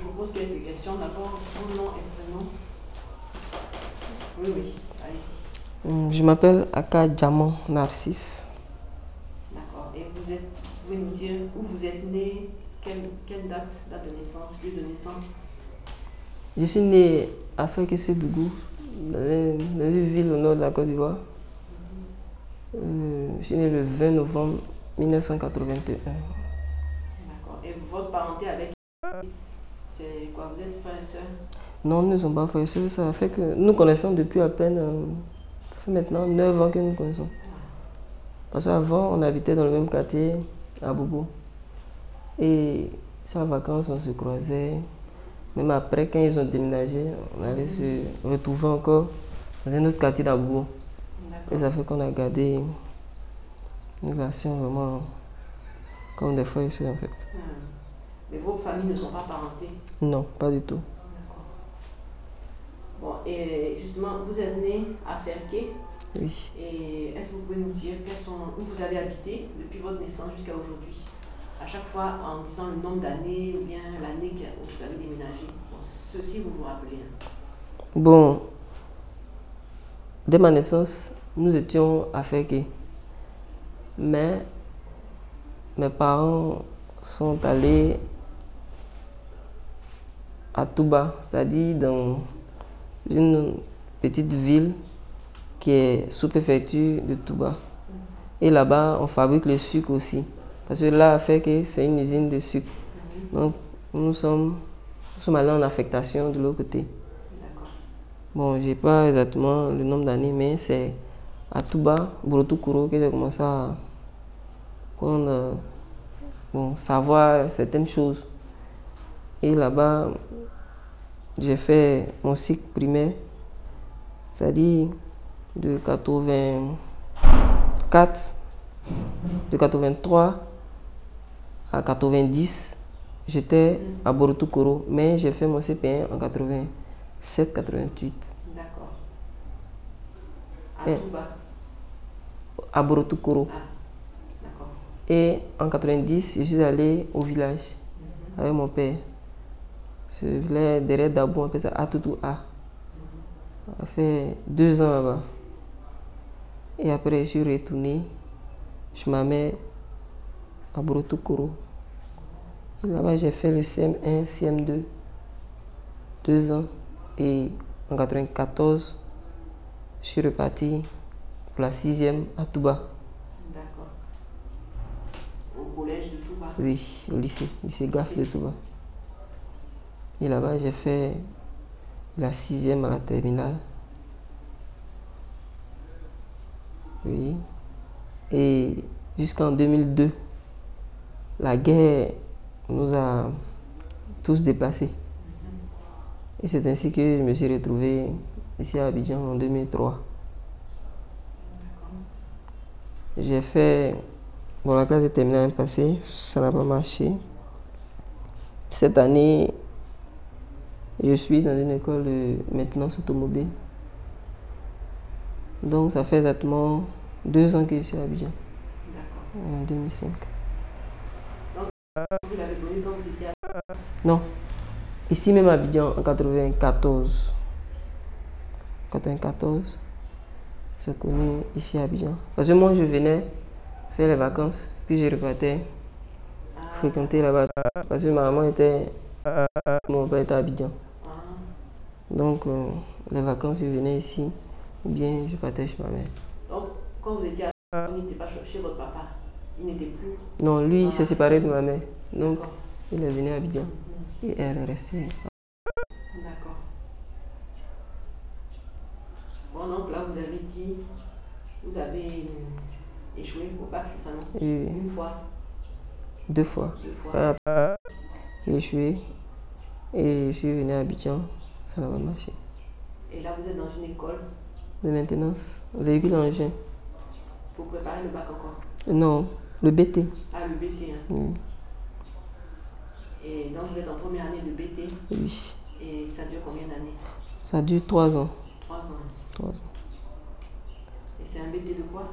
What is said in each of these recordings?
vous pose quelques questions. D'abord, mon nom et prénom. Oui, oui, allez-y. Je m'appelle Aka Diamant Narcisse. D'accord. Et vous pouvez nous dire où vous êtes né, quelle date de naissance, lieu de naissance? Je suis né à Fekese-Dougou, dans une ville au nord de la Côte d'Ivoire. Je suis né le 20 novembre 1981. D'accord. Et votre parenté avec, c'est quoi? Vous êtes frère et soeur? Non, nous ne sommes pas frères et sœurs. Ça fait que nous connaissons depuis à peine, ça fait maintenant 9 ans que nous connaissons. Parce qu'avant, on habitait dans le même quartier, à Bobo. Et chaque vacances, on se croisait. Même après, quand ils ont déménagé, on allait se retrouver encore dans un autre quartier d'Abobo. Et ça fait qu'on a gardé une relation vraiment comme des frères et sœurs en fait. Mais vos familles ne sont pas parentées? Non, pas du tout. D'accord. Bon, et justement, vous êtes né à Ferké. Oui. Et est-ce que vous pouvez nous dire où vous avez habité depuis votre naissance jusqu'à aujourd'hui? À chaque fois en disant le nombre d'années ou bien l'année où vous avez déménagé. Bon, ceci, vous vous rappelez. Bon, dès ma naissance, nous étions à Ferké. Mais mes parents sont allés à Touba, c'est-à-dire dans une petite ville qui est sous-préfecture de Touba. Et là-bas, on fabrique le sucre aussi. Parce que là, à Ferké, c'est une usine de sucre. Donc, nous sommes allés en affectation de l'autre côté. Bon, je n'ai pas exactement le nombre d'années, mais c'est à Touba, Borotoukoro, que j'ai commencé à savoir certaines choses. Et là-bas, j'ai fait mon cycle primaire, c'est-à-dire de 83 à 90, j'étais à Borotoukoro, mais j'ai fait mon CP1 en 87-88. D'accord. À Touba? À Borotoukoro. Ah, d'accord. Et en 90, je suis allé au village avec mon père. Ce village derrière Dabo, on appelle ça Atoutou A. On a fait 2 ans là-bas. Et après, je suis retourné chez ma mère à Borotoukoro. Là-bas, j'ai fait le CM1, CM2, 2 ans. Et en 94, je suis reparti pour la 6e à Touba. D'accord. Au collège de Touba? Oui, au lycée GAF de Touba. Et là-bas, j'ai fait la 6e à la terminale. Oui. Et jusqu'en 2002, la guerre nous a tous déplacés. Et c'est ainsi que je me suis retrouvé ici à Abidjan en 2003. J'ai fait la classe de terminale passée, ça n'a pas marché. Cette année, je suis dans une école de maintenance automobile. Donc ça fait exactement 2 ans que je suis à Abidjan. D'accord. En 2005. Donc, vous l'avez connu quand vous étiez à... Non. Ici même à Abidjan en 94. 94. J'ai connu ici à Abidjan. Parce que moi je venais faire les vacances, puis je repartais fréquenter là-bas. Parce que ma maman était... Mon père était à Abidjan. Donc les vacances je venais ici, ou bien je partais chez ma mère. Donc quand vous étiez à Abidjan, vous n'étiez pas chez votre papa? Il n'était plus? Non, lui il s'est séparé de ma mère. Donc il est venu à Abidjan. Et elle est restée. D'accord. Bon, donc là, vous avez dit, vous avez échoué au bac, c'est ça, non? Oui. Une fois? 2 fois. 2 fois. J'ai échoué et je suis venu à Abidjan, ça n'a pas marché. Et là, vous êtes dans une école? De maintenance, véhicule engin. Pour préparer le bac encore? Non, le BT. Ah, le BT, hein? Oui. Et donc, vous êtes en première année de BT? Oui. Et ça dure combien d'années? Ça dure 3 ans. 3 ans. 3 ans. Et c'est un BT de quoi?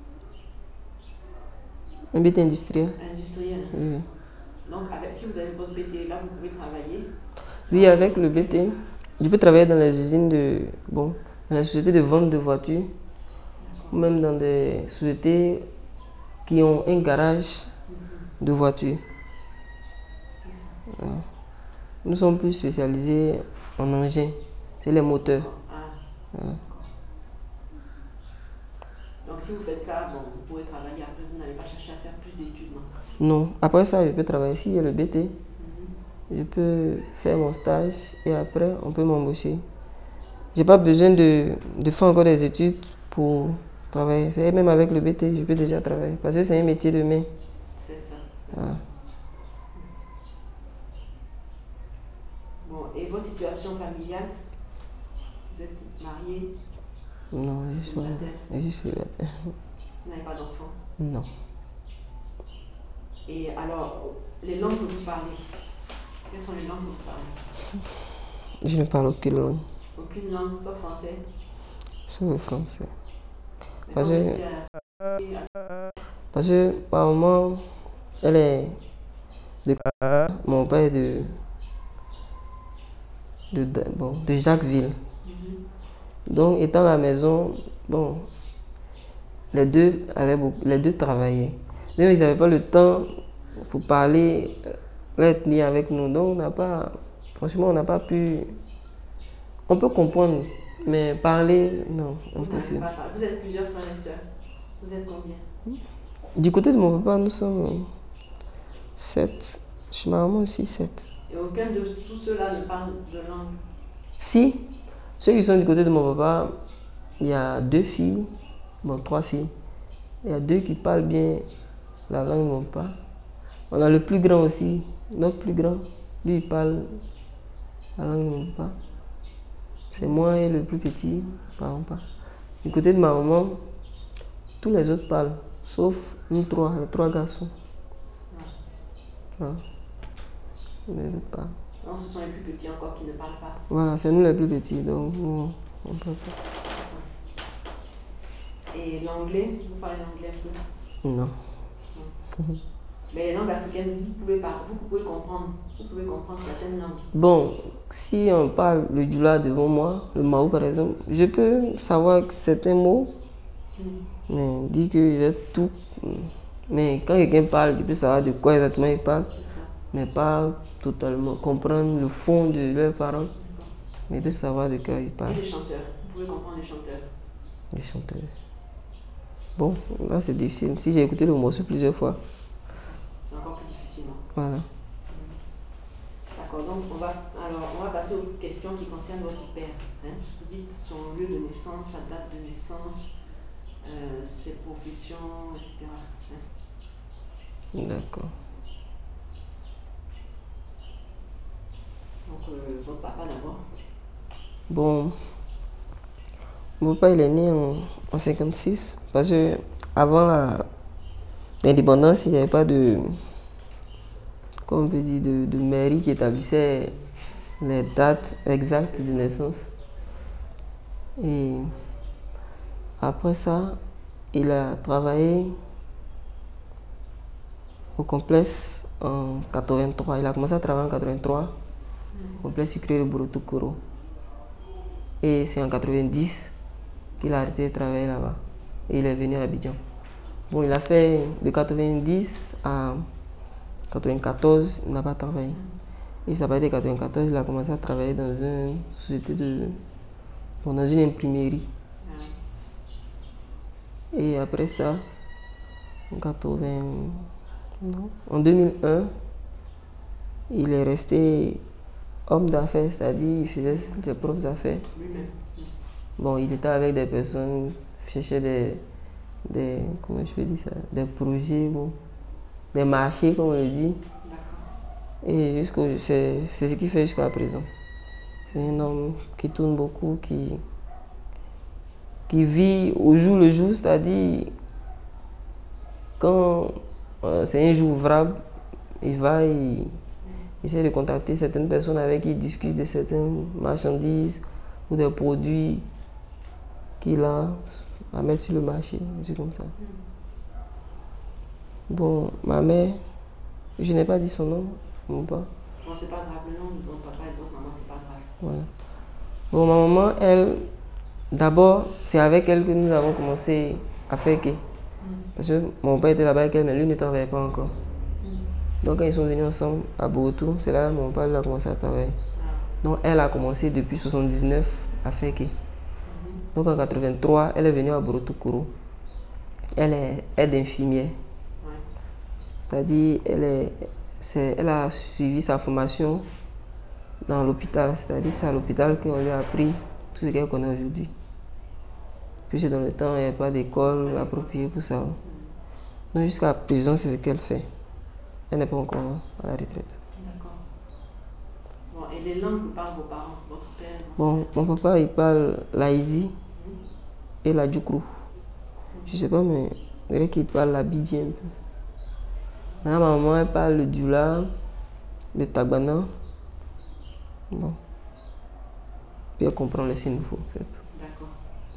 Un BT industriel. Industriel. Oui. Donc, si vous avez votre BT, là, vous pouvez travailler? Oui, avec le BT, je peux travailler dans les usines dans les sociétés de vente de voitures, ou même dans des sociétés qui ont un garage de voitures. Voilà. Nous sommes plus spécialisés en engins, c'est les moteurs. Voilà. Donc si vous faites ça, bon, vous pouvez travailler après, vous n'allez pas chercher à faire plus d'études, non? Non, après ça, je peux travailler. S'il y a le BT, je peux faire mon stage et après, on peut m'embaucher. Je n'ai pas besoin de faire encore des études pour travailler. Même avec le BT, je peux déjà travailler parce que c'est un métier de main. C'est ça. Voilà. Bon, et vos situations familiales? Vous êtes mariés? Non, je suis célibataire. Vous n'avez pas d'enfants? Non. Et alors, les langues que vous parlez, quelles sont les langues que vous parlez? Je ne parle aucune langue. Aucune langue, sauf français? Sauf le français. Mais Parce quand que ma maman, elle est de mon père est de Jacquesville. Donc, étant à la maison, bon, les deux travaillaient. Même ils n'avaient pas le temps pour parler l'ethnie avec nous. Donc, franchement, on n'a pas pu. On peut comprendre, mais parler, non, impossible. Vous êtes plusieurs frères et sœurs. Vous êtes combien? Du côté de mon papa, nous sommes 7. Chez ma maman aussi, 7. Et aucun de tous ceux-là ne parle de langue? Si, ceux qui sont du côté de mon papa, il y a 2 filles, 3 filles. Il y a 2 qui parlent bien la langue de mon papa. On a le plus grand aussi, notre plus grand, lui il parle la langue de mon papa. C'est moi et le plus petit, ne parlons pas. Du côté de ma maman, tous les autres parlent, sauf nous 3, les 3 garçons. Voilà. Les autres parlent. Non, ce sont les plus petits encore qui ne parlent pas. Voilà, c'est nous les plus petits, donc on ne parle pas. Et l'anglais, vous parlez l'anglais un peu? Non. Mais les langues africaines, vous pouvez comprendre certaines langues. Bon, si on parle le djoula devant moi, le maou par exemple, je peux savoir certains mots, mais dire que je vais tout. Mais quand quelqu'un parle, je peux savoir de quoi exactement il parle, mais pas totalement comprendre le fond de leurs paroles, mais je peux savoir de quoi il parle. Et les chanteurs, vous pouvez comprendre les chanteurs? Les chanteurs. Bon, là c'est difficile. Si j'ai écouté le morceau plusieurs fois. C'est encore plus difficile. Voilà. D'accord, donc on va passer aux questions qui concernent votre père. Vous dites son lieu de naissance, sa date de naissance, ses professions, etc. D'accord. Donc votre papa d'abord. Bon, mon papa il est né en 56 parce que avant l'indépendance, il n'y avait pas de, comment on peut dire, de mairie qui établissait les dates exactes de naissance. Et après ça, il a travaillé au complexe en 83. Il a commencé à travailler en 83 au complexe sucrier de Borotoukoro. Et c'est en 90 qu'il a arrêté de travailler là-bas. Et il est venu à Abidjan. Bon, il a fait de 90 à 94, il n'a pas travaillé. Et à partir de 94, il a commencé à travailler dans une société dans une imprimerie. Et après ça, en 2001, il est resté homme d'affaires, c'est-à-dire il faisait ses propres affaires. Bon, il était avec des personnes, cherchait comment je peux dire ça, des projets, bon, des marchés, comme on le dit. Et c'est ce qu'il fait jusqu'à présent. C'est un homme qui tourne beaucoup, qui vit au jour le jour, c'est-à-dire quand c'est un jour ouvrable, il essaie de contacter certaines personnes avec qui il discute de certaines marchandises ou des produits qu'il a à mettre sur le marché, c'est comme ça. Bon, ma mère, je n'ai pas dit son nom, mon père. Bon, c'est pas grave, le nom de votre papa et de votre maman, c'est pas grave. Voilà. Bon, ma maman, elle, d'abord, c'est avec elle que nous avons commencé à faire que. Parce que mon père était là-bas avec elle, mais lui ne travaillait pas encore. Donc quand ils sont venus ensemble à Borotou, c'est là que mon père a commencé à travailler. Donc elle a commencé depuis 1979 à faire que. Donc en 83, elle est venue à Borotou Kourou. Elle est aide infirmière. C'est-à-dire, elle a suivi sa formation dans l'hôpital. C'est-à-dire, c'est à l'hôpital qu'on lui a appris tout ce qu'elle connaît aujourd'hui. Puis dans le temps, il n'y a pas d'école appropriée pour ça. Donc jusqu'à présent, c'est ce qu'elle fait. Elle n'est pas encore à la retraite. D'accord. Bon, et les langues que parlent vos parents, votre père? Bon, mon papa, il parle l'Aïzi et la Djoukru. Je sais pas, mais je dirais qu'il parle la Bidji un peu. Ma maman, elle parle le Dula, le Tagbana. Bon. Puis elle comprend le Sénoufo, en fait. D'accord.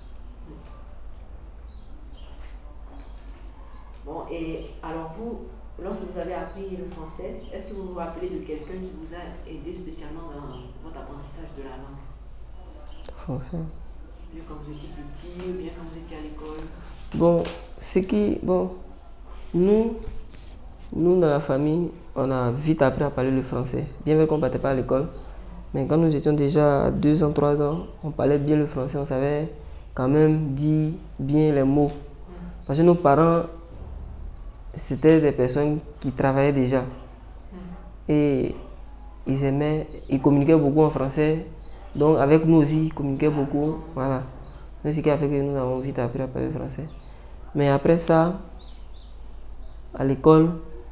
Bon, et alors vous, lorsque vous avez appris le français, est-ce que vous vous rappelez de quelqu'un qui vous a aidé spécialement dans votre apprentissage de la langue? Français. Bien quand vous étiez petit, ou bien quand vous étiez à l'école? Bon, nous, dans la famille, on a vite appris à parler le français. Bien vrai qu'on ne partait pas à l'école, mais quand nous étions déjà à 2 ans, 3 ans, on parlait bien le français, on savait quand même dire bien les mots. Parce que nos parents, c'était des personnes qui travaillaient déjà. Et ils communiquaient beaucoup en français. Donc avec nous aussi, ils communiquaient beaucoup. Voilà. C'est ce qui a fait que nous avons vite appris à parler français. Mais après ça, à l'école,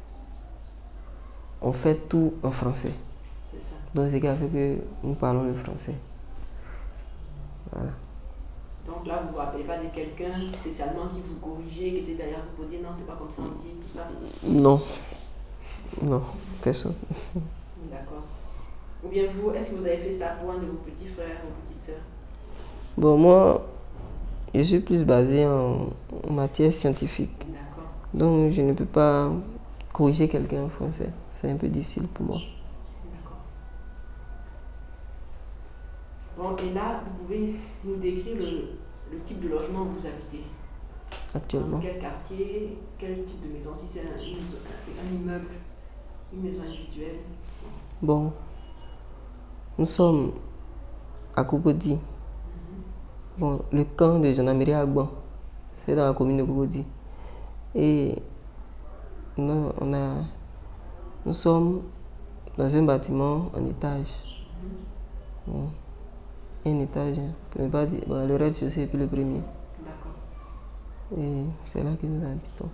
on fait tout en français. C'est ça. Donc c'est ce qui a fait que nous parlons le français. Voilà. Donc là, vous ne vous rappelez pas de quelqu'un spécialement qui vous corrigeait, qui était derrière vous pour dire non, c'est pas comme ça on dit, tout ça? Non. Non, personne. D'accord. Ou bien vous, est-ce que vous avez fait ça pour un de vos petits frères ou petites sœurs? Bon, moi, je suis plus basé en matière scientifique. D'accord. Donc je ne peux pas corriger quelqu'un en français. C'est un peu difficile pour moi. D'accord. Bon, et là, vous pouvez nous décrire le type de logement où vous habitez? Actuellement. Dans quel quartier, quel type de maison? Si c'est un immeuble, une maison individuelle? Bon, nous sommes à Cocody. Bon, le camp de gendarmerie à Agban, c'est dans la commune de Cocody. Et nous sommes dans un bâtiment en étage. Bon, un étage, hein, pour ne pas dire, bon, le rez-de-chaussée et puis le premier. D'accord. Et c'est là que nous habitons.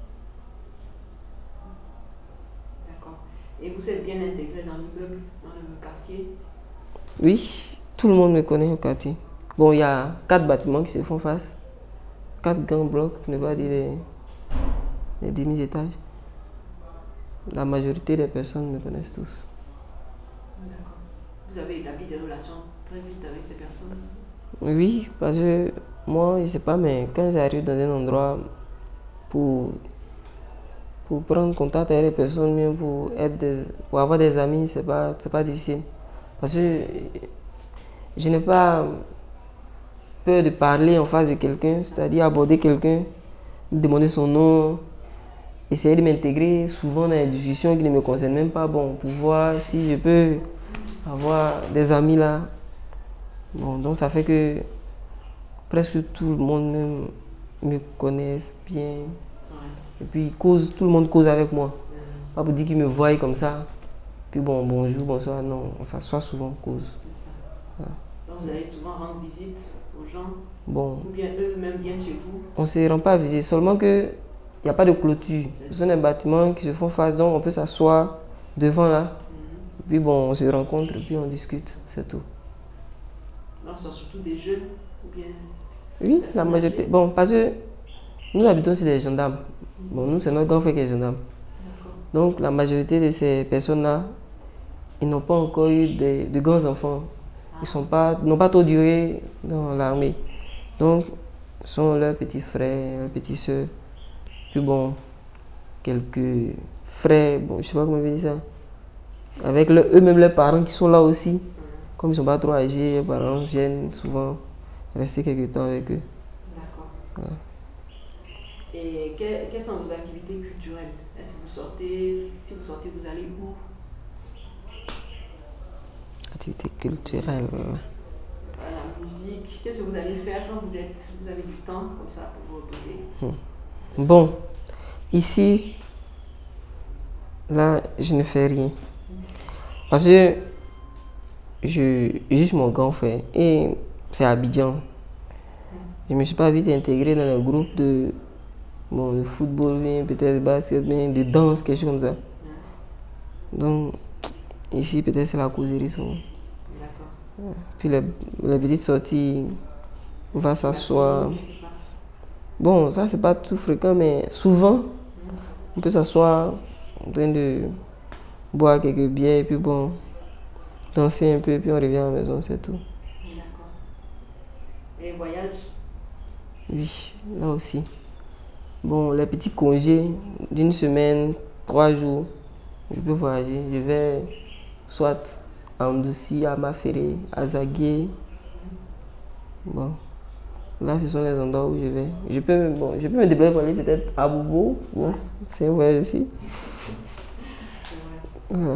D'accord. Et vous êtes bien intégré dans l'immeuble, dans le quartier? Oui, tout le monde me connaît au quartier. Bon, il y a 4 bâtiments qui se font face. 4 grands blocs, pour ne pas dire les demi-étages. La majorité des personnes me connaissent tous. D'accord. Vous avez établi des relations très vite avec ces personnes? Oui, parce que moi, je ne sais pas, mais quand j'arrive dans un endroit pour prendre contact avec les personnes, même pour avoir des amis, c'est pas difficile. Parce que je n'ai pas peur de parler en face de quelqu'un, c'est-à-dire aborder quelqu'un, demander son nom, essayer de m'intégrer souvent dans des discussions qui ne me concernent même pas, bon, pour voir si je peux avoir des amis là. Bon, donc ça fait que presque tout le monde même me connaisse bien. Ouais. Et puis tout le monde cause avec moi. Pas pour dire qu'ils me voient comme ça. Puis bon, bonjour, bonsoir, non, on s'assoit souvent, on cause. C'est ça. Voilà. Donc vous allez souvent rendre visite aux gens? Bon. Ou bien eux-mêmes viennent chez vous? On ne se rend pas visite, seulement que il n'y a pas de clôture. Ce sont des bâtiments qui se font face, donc on peut s'asseoir devant là. Puis bon, on se rencontre, puis on discute, c'est tout. Donc ce sont surtout des jeunes ou bien? Oui, la majorité. Bon, parce que nous habitons sur des gendarmes. Bon, nous, c'est notre grand frère qui est gendarme. Donc la majorité de ces personnes-là, ils n'ont pas encore eu de grands enfants. Ils n'ont pas trop duré dans l'armée. Donc, ce sont leurs petits frères, leurs petites soeurs. Puis bon, quelques frères, bon, je ne sais pas comment on dit ça. avec eux-mêmes les parents qui sont là aussi. Comme ils ne sont pas trop âgés, les parents viennent souvent rester quelques temps avec eux. D'accord. Voilà. Et quelles sont vos activités culturelles? Est-ce que vous sortez? Si vous sortez, vous allez où? Activité culturelle. La musique. Qu'est-ce que vous allez faire quand vous avez du temps comme ça pour vous reposer? Bon, ici, là, je ne fais rien. Parce que je juge mon grand frère et c'est à Abidjan. Je ne me suis pas vite intégré dans le groupe de football, peut-être de basket, de danse, quelque chose comme ça. Donc, ici, peut-être c'est la causerie souvent. D'accord. Puis les petites sorties, on va s'asseoir. Bon, ça, c'est pas tout fréquent, mais souvent, on peut s'asseoir en train de boire quelques bières, et puis bon, danser un peu, et puis on revient à la maison, c'est tout. D'accord. Et les voyages? Oui, là aussi. Bon, les petits congés d'une semaine, 3 jours, je peux voyager. Je vais soit à Ndouci, à Maféré, à Zagué. Bon, là, ce sont les endroits où je vais. Je peux me déplacer pour aller peut-être à Bobo. Bon, c'est un voyage aussi. C'est vrai. Voilà.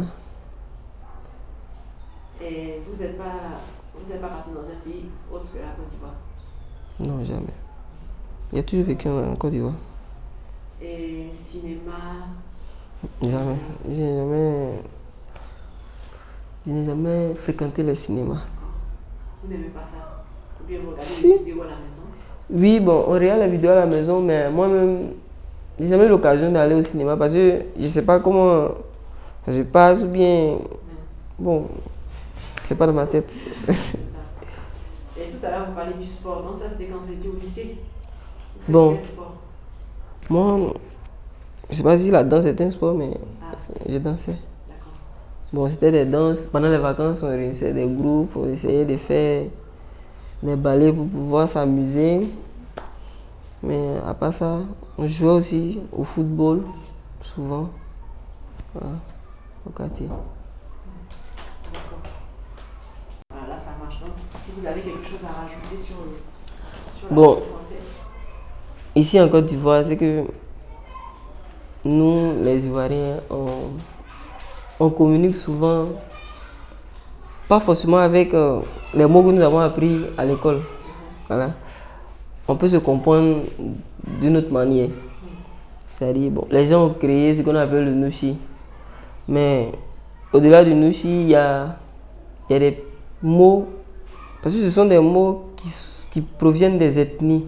Et vous n'êtes pas parti dans un pays autre que la Côte d'Ivoire? Non, jamais. Il a toujours vécu en Côte d'Ivoire. Et cinéma? Jamais. Je n'ai jamais fréquenté le cinéma. Vous n'aimez pas ça? Ou bien vous regardez Si. des vidéos à la maison? Oui, bon, on regarde la vidéo à la maison, mais moi-même, j'ai jamais eu l'occasion d'aller au cinéma parce que je ne sais pas comment je passe ou bien. Bon, c'est pas dans ma tête. C'est ça. Et tout à l'heure, vous parlez du sport. Donc, ça, c'était quand vous étiez au lycée? Vous faites Bon. quel sport? Moi, je sais pas si la danse est un sport, mais je dansais. D'accord. Bon, c'était des danses. Pendant les vacances, on réunissait des groupes pour essayer de faire des ballets pour pouvoir s'amuser. Mais à part ça, on jouait aussi au football, souvent, voilà, au quartier. D'accord. Voilà, là, ça marche. Donc, si vous avez quelque chose à rajouter sur la langue française. Ici en Côte d'Ivoire, c'est que nous, les Ivoiriens, on communique souvent, pas forcément avec les mots que nous avons appris à l'école. Voilà. On peut se comprendre d'une autre manière. C'est-à-dire, bon, les gens ont créé ce qu'on appelle le Nushi. Mais au-delà du Nushi, il y a des mots, parce que ce sont des mots qui proviennent des ethnies.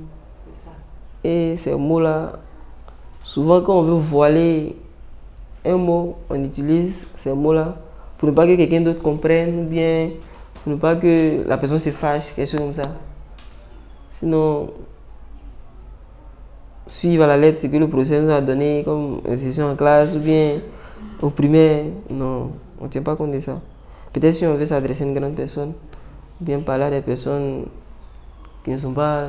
Et ces mots-là, souvent quand on veut voiler un mot, on utilise ces mots-là pour ne pas que quelqu'un d'autre comprenne ou bien pour ne pas que la personne se fâche, quelque chose comme ça. Sinon, suivre à la lettre ce que le professeur nous a donné comme instruction en classe ou bien au primaire, non, on ne tient pas compte de ça. Peut-être si on veut s'adresser à une grande personne, ou bien parler à des personnes qui ne sont pas,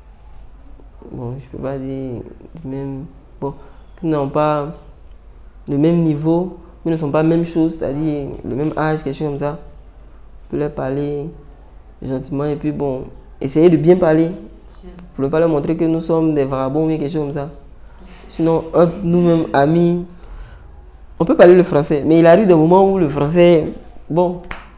bon, je peux pas dire du même, bon, qui n'ont pas le même niveau, qui ne sont pas la même chose, c'est-à-dire le même âge, quelque chose comme ça. On peut leur parler gentiment et puis bon, essayer de bien parler. Pour ne pas leur montrer que nous sommes des vagabonds ou quelque chose comme ça. Sinon, entre nous-mêmes, amis, on peut parler le français, mais il arrive des moments où le français, bon,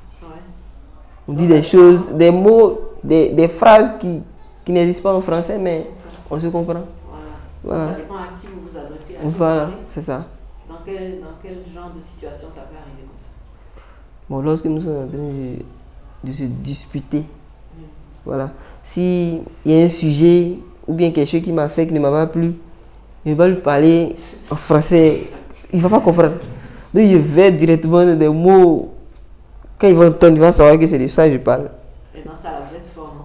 on dit des choses, des mots, des phrases qui n'existent pas en français, mais on se comprend. Voilà. Ça dépend à qui vous vous adressez. Voilà, c'est ça. Dans quel genre de situation ça peut arriver comme ça? Bon, lorsque nous sommes en train de se disputer, voilà. S'il y a un sujet ou bien quelque chose qui m'a fait, qui ne m'a pas plu, je vais lui parler en français. Il ne va pas comprendre. Donc je vais directement dans des mots. Quand il va entendre, il va savoir que c'est de ça que je parle. Et dans ça, là, vous êtes fort,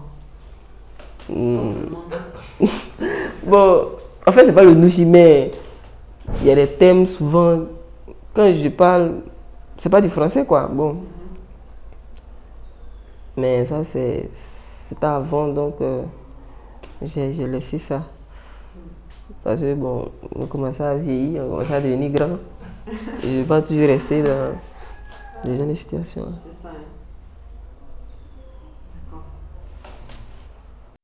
non? Bon, en fait, c'est pas le nouchi, mais il y a des thèmes souvent. Quand je parle, c'est pas du français, quoi. Bon. Mais ça, c'était avant, donc j'ai laissé ça. Parce que bon, on commençait à vieillir, on commençait à devenir grand. Je ne vais pas toujours rester dans Des gens de situation. C'est